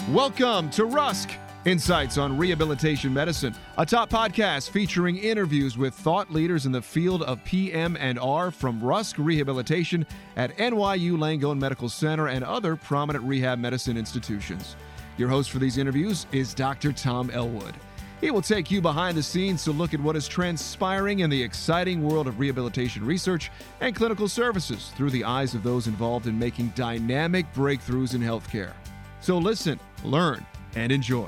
Welcome to Rusk, Insights on Rehabilitation Medicine, a top podcast featuring interviews with thought leaders in the field of PM&R from Rusk Rehabilitation at NYU Langone Medical Center and other prominent rehab medicine institutions. Your host for these interviews is Dr. Tom Elwood. He will take you behind the scenes to look at what is transpiring in the exciting world of rehabilitation research and clinical services through the eyes of those involved in making dynamic breakthroughs in healthcare. So listen, learn, and enjoy.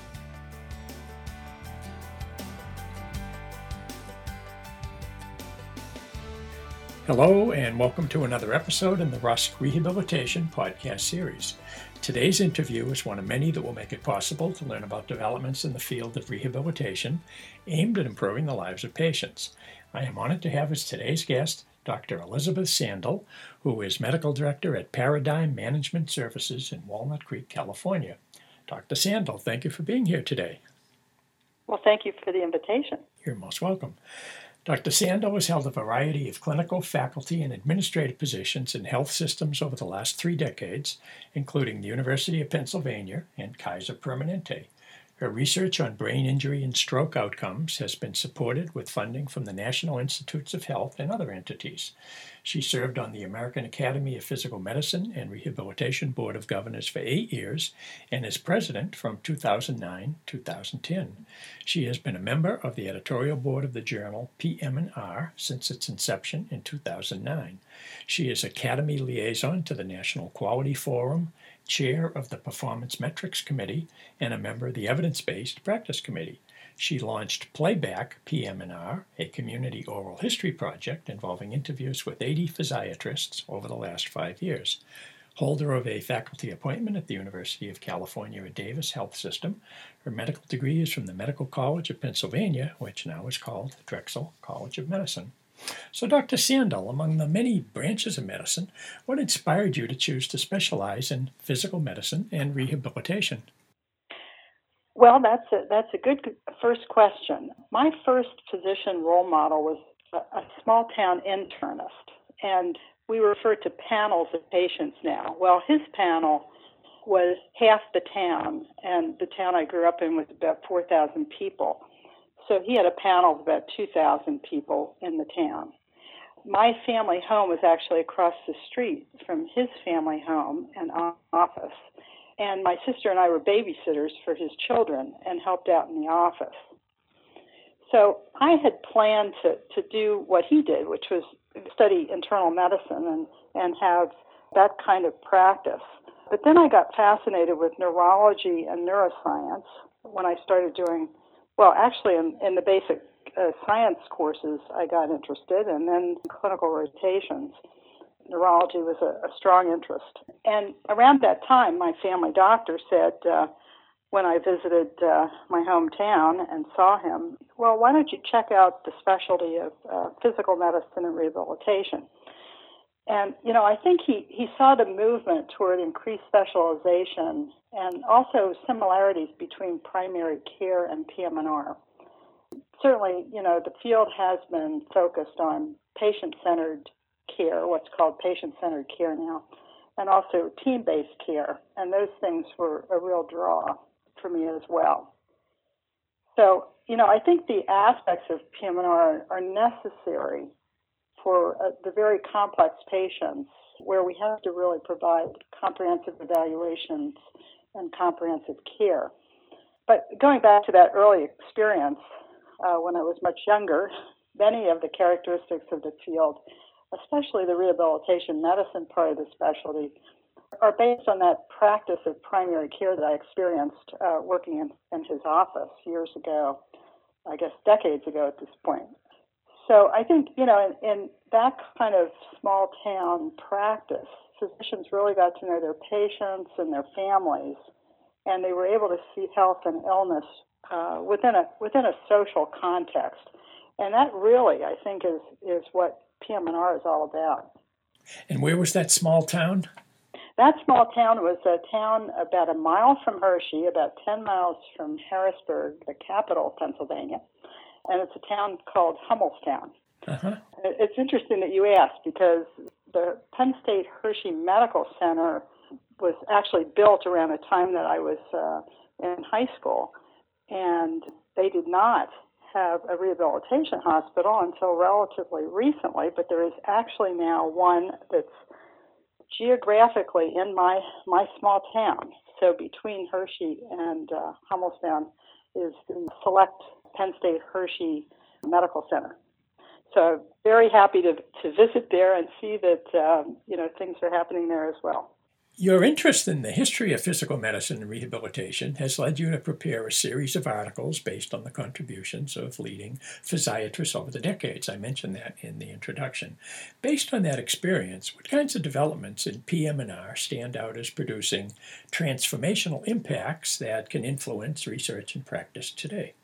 Hello, and welcome to another episode in the Rusk Rehabilitation podcast series. Today's interview is one of many that will make it possible to learn about developments in the field of rehabilitation aimed at improving the lives of patients. I am honored to have as today's guest Dr. Elizabeth Sandel, who is Medical Director at Paradigm Management Services in Walnut Creek, California. Dr. Sandel, thank you for being here today. Well, thank you for the invitation. You're most welcome. Dr. Sandel has held a variety of clinical, faculty, and administrative positions in health systems over the last 3 decades, including the University of Pennsylvania and Kaiser Permanente. Her research on brain injury and stroke outcomes has been supported with funding from the National Institutes of Health and other entities. She served on the American Academy of Physical Medicine and Rehabilitation Board of Governors for 8 years and is president from 2009-2010. She has been a member of the editorial board of the journal PM&R since its inception in 2009. She is Academy liaison to the National Quality Forum, chair of the Performance Metrics Committee, and a member of the Evidence-Based Practice Committee. She launched Playback PM&R, a community oral history project involving interviews with 80 physiatrists over the last 5 years. Holder of a faculty appointment at the University of California at Davis Health System, her medical degree is from the Medical College of Pennsylvania, which now is called Drexel College of Medicine. So, Dr. Sandel, among the many branches of medicine, what inspired you to choose to specialize in physical medicine and rehabilitation? Well, that's a good first question. My first physician role model was a small town internist, and we refer to panels of patients now. Well, his panel was half the town, and the town I grew up in was about 4,000 people. So he had a panel of about 2,000 people in the town. My family home was actually across the street from his family home and office. And my sister and I were babysitters for his children and helped out in the office. So I had planned to do what he did, which was study internal medicine and have that kind of practice. But then I got fascinated with neurology and neuroscience when I started doing, well, actually in the basic science courses I got interested, and then clinical rotations. Neurology was a strong interest. And around that time, my family doctor said, when I visited my hometown and saw him, well, why don't you check out the specialty of physical medicine and rehabilitation? And, I think he saw the movement toward increased specialization and also similarities between primary care and PM&R. Certainly, the field has been focused on patient-centered care, what's called patient-centered care now, and also team-based care, and those things were a real draw for me as well. So, I think the aspects of PM&R are necessary for the very complex patients where we have to really provide comprehensive evaluations and comprehensive care. But going back to that early experience, when I was much younger, many of the characteristics of the field, especially the rehabilitation medicine part of the specialty, are based on that practice of primary care that I experienced working in his office years ago, I guess decades ago at this point. So I think, in that kind of small town practice, physicians really got to know their patients and their families, and they were able to see health and illness within a social context. And that really, I think, is what PM&R is all about. And where was that small town? That small town was a town about a mile from Hershey, about 10 miles from Harrisburg, the capital of Pennsylvania. And it's a town called Hummelstown. Uh-huh. It's interesting that you asked because the Penn State Hershey Medical Center was actually built around a time that I was in high school, and they did not have a rehabilitation hospital until relatively recently, but there is actually now one that's geographically in my small town. So between Hershey and Hummelstown is the select Penn State Hershey Medical Center. So very happy to visit there and see that things are happening there as well. Your interest in the history of physical medicine and rehabilitation has led you to prepare a series of articles based on the contributions of leading physiatrists over the decades. I mentioned that in the introduction. Based on that experience, what kinds of developments in PM&R stand out as producing transformational impacts that can influence research and practice today?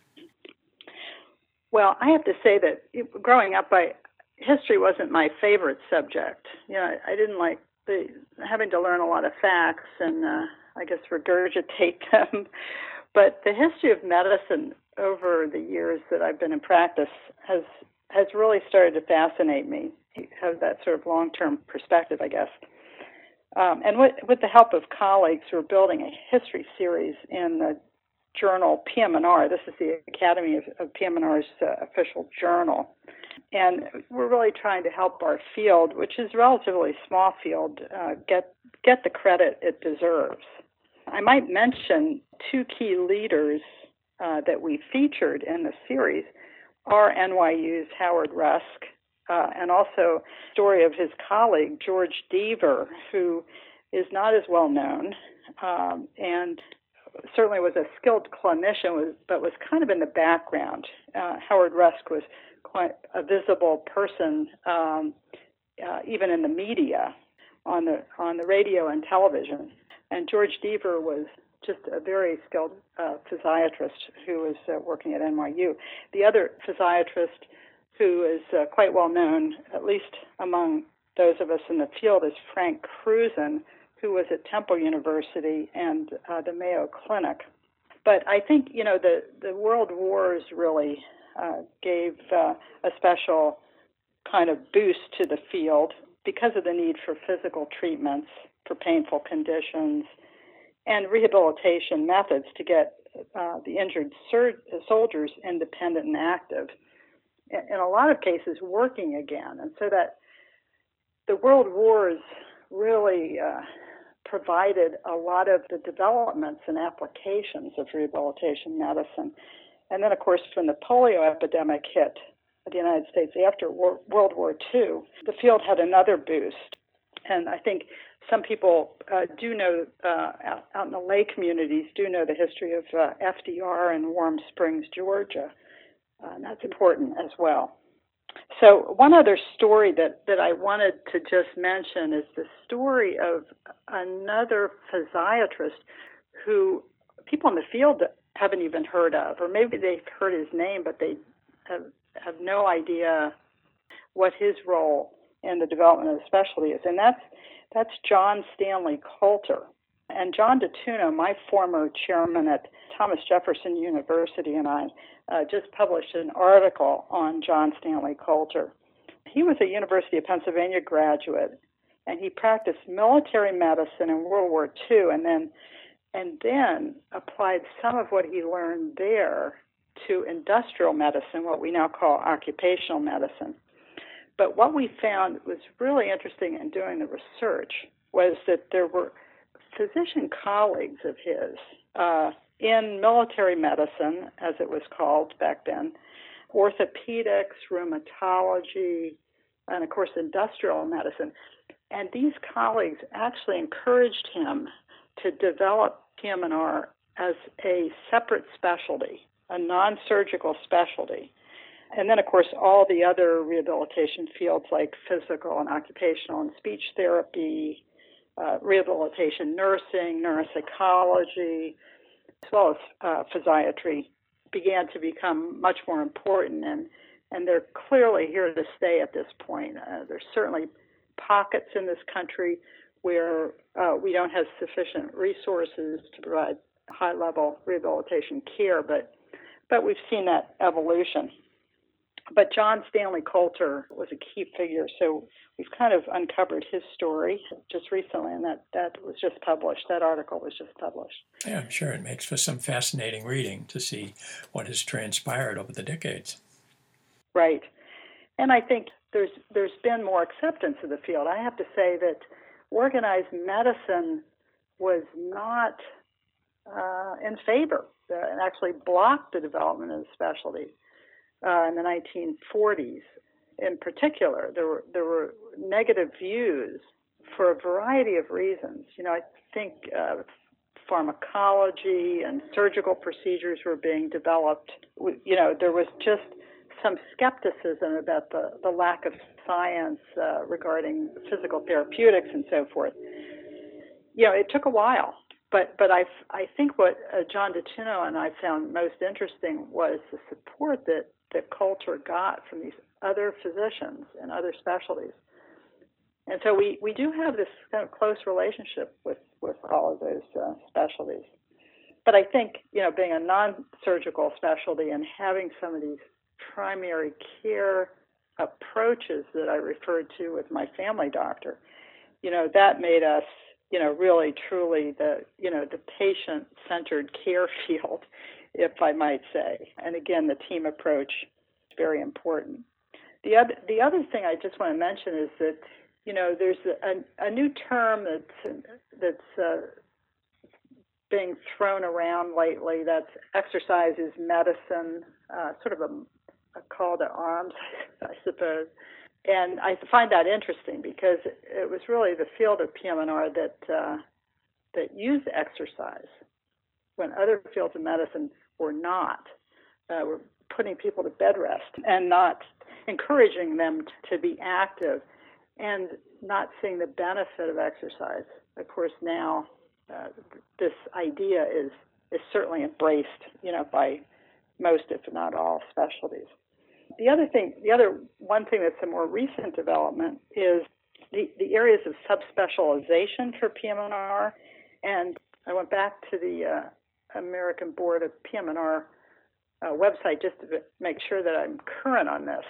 Well, I have to say that growing up, history wasn't my favorite subject. I didn't like having to learn a lot of facts and I guess regurgitate them. But the history of medicine over the years that I've been in practice has really started to fascinate me. You have that sort of long-term perspective, I guess. And with the help of colleagues, we're building a history series in the journal PM&R. This is the Academy of PM&R's official journal. And we're really trying to help our field, which is a relatively small field, get the credit it deserves. I might mention two key leaders that we featured in the series are NYU's Howard Rusk, and also the story of his colleague, George Deaver, who is not as well known, and certainly was a skilled clinician, but was kind of in the background. Howard Rusk was quite a visible person, even in the media, on the radio and television. And George Deaver was just a very skilled physiatrist who was working at NYU. The other physiatrist who is quite well known, at least among those of us in the field, is Frank Krusen, who was at Temple University and the Mayo Clinic. But I think, the world wars really gave a special kind of boost to the field because of the need for physical treatments for painful conditions and rehabilitation methods to get the injured soldiers independent and active, in a lot of cases working again. And so that the world wars really provided a lot of the developments and applications of rehabilitation medicine. And then, of course, when the polio epidemic hit the United States after World War II, the field had another boost. And I think some people do know, out in the lay communities, do know the history of FDR in Warm Springs, Georgia. And that's important as well. So one other story that I wanted to just mention is the story of another physiatrist who people in the field haven't even heard of, or maybe they've heard his name, but they have no idea what his role in the development of the specialty is. And that's John Stanley Coulter. And John DeTuno, my former chairman at Thomas Jefferson University, and I just published an article on John Stanley Coulter. He was a University of Pennsylvania graduate, and he practiced military medicine in World War II, and then applied some of what he learned there to industrial medicine, what we now call occupational medicine. But what we found was really interesting in doing the research was that there were physician colleagues of his in military medicine, as it was called back then, orthopedics, rheumatology, and of course industrial medicine. And these colleagues actually encouraged him to develop PM&R as a separate specialty, a non-surgical specialty. And then, of course, all the other rehabilitation fields like physical and occupational and speech therapy, rehabilitation nursing, neuropsychology, as well as physiatry began to become much more important. And they're clearly here to stay at this point. There's certainly pockets in this country where we don't have sufficient resources to provide high-level rehabilitation care, but we've seen that evolution. But John Stanley Coulter was a key figure, so we've kind of uncovered his story just recently, and that was just published. That article was just published. Yeah, I'm sure it makes for some fascinating reading to see what has transpired over the decades. Right. And I think there's been more acceptance of the field. I have to say that organized medicine was not in favor and actually blocked the development of specialties in the 1940s. In particular, there were negative views for a variety of reasons. I think pharmacology and surgical procedures were being developed. There was just some skepticism about the lack of science regarding physical therapeutics and so forth. It took a while, but I think what John DiTuno and I found most interesting was the support that Coulter got from these other physicians and other specialties. And so we do have this kind of close relationship with all of those specialties. But I think, being a non-surgical specialty and having some of these primary care approaches that I referred to with my family doctor, that made us, really truly the patient-centered care field, if I might say. And again, the team approach is very important. The other thing I just want to mention is that, there's a new term that's being thrown around lately. That's exercise is medicine, sort of a call to arms, I suppose. And I find that interesting because it was really the field of PM&R that used exercise when other fields of medicine were not. Were putting people to bed rest and not encouraging them to be active and not seeing the benefit of exercise. Of course, now this idea is certainly embraced, by most, if not all, specialties. The other one thing that's a more recent development is the areas of subspecialization for PM&R. And I went back to the American Board of PM&R website just to make sure that I'm current on this.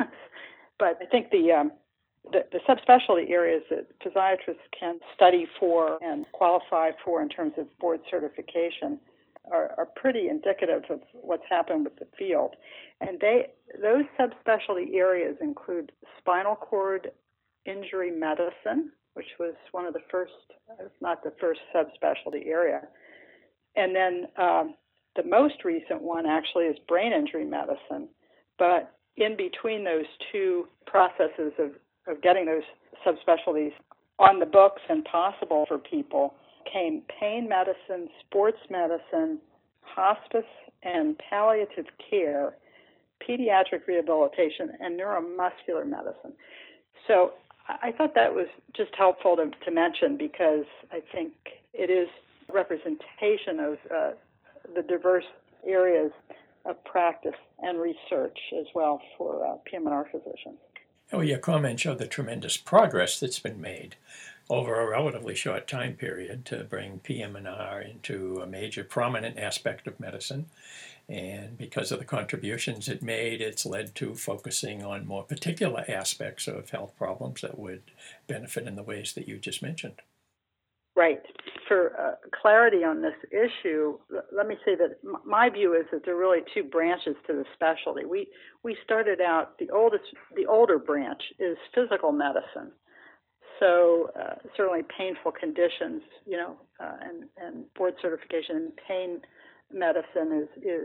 But I think the subspecialty areas that physiatrists can study for and qualify for in terms of board certification are pretty indicative of what's happened with the field. And those subspecialty areas include spinal cord injury medicine, which was one of the first, if not the first subspecialty area. And then the most recent one actually is brain injury medicine. But in between those two processes of getting those subspecialties on the books and possible for people came pain medicine, sports medicine, hospice and palliative care, pediatric rehabilitation, and neuromuscular medicine. So I thought that was just helpful to mention because I think it is a representation of the diverse areas of practice and research as well for PM&R physicians. Oh, your comments show the tremendous progress that's been made over a relatively short time period to bring PM&R into a major prominent aspect of medicine. And because of the contributions it made, it's led to focusing on more particular aspects of health problems that would benefit in the ways that you just mentioned. Right. For clarity on this issue, let me say that my view is that there are really two branches to the specialty. We started out, the older branch is physical medicine. So certainly painful conditions, and board certification in pain medicine is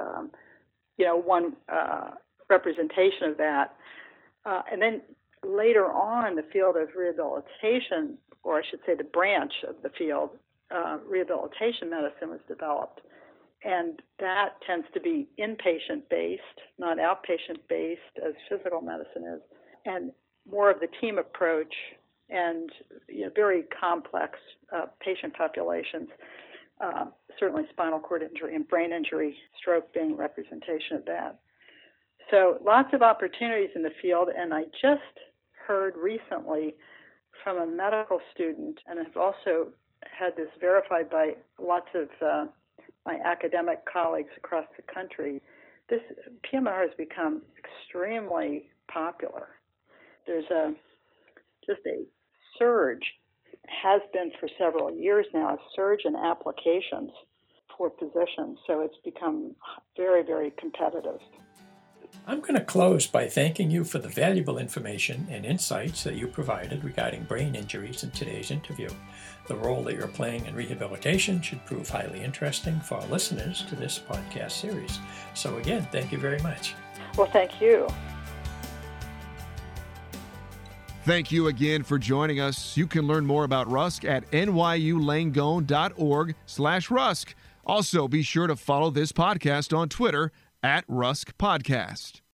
one representation of that. And then later on, the field of rehabilitation, or I should say the branch of the field, rehabilitation medicine was developed. And that tends to be inpatient-based, not outpatient-based, as physical medicine is, and more of the team approach and very complex patient populations, certainly spinal cord injury and brain injury, stroke being representation of that. So lots of opportunities in the field, and I just heard recently from a medical student, and I've also had this verified by lots of my academic colleagues across the country, this PM&R has become extremely popular. There's just a surge, has been for several years now, a surge in applications for positions. So it's become very, very competitive. I'm going to close by thanking you for the valuable information and insights that you provided regarding brain injuries in today's interview. The role that you're playing in rehabilitation should prove highly interesting for our listeners to this podcast series. So again, thank you very much. Well, thank you. Thank you again for joining us. You can learn more about Rusk at nyulangone.org/Rusk. Also, be sure to follow this podcast on Twitter @RuskPodcast.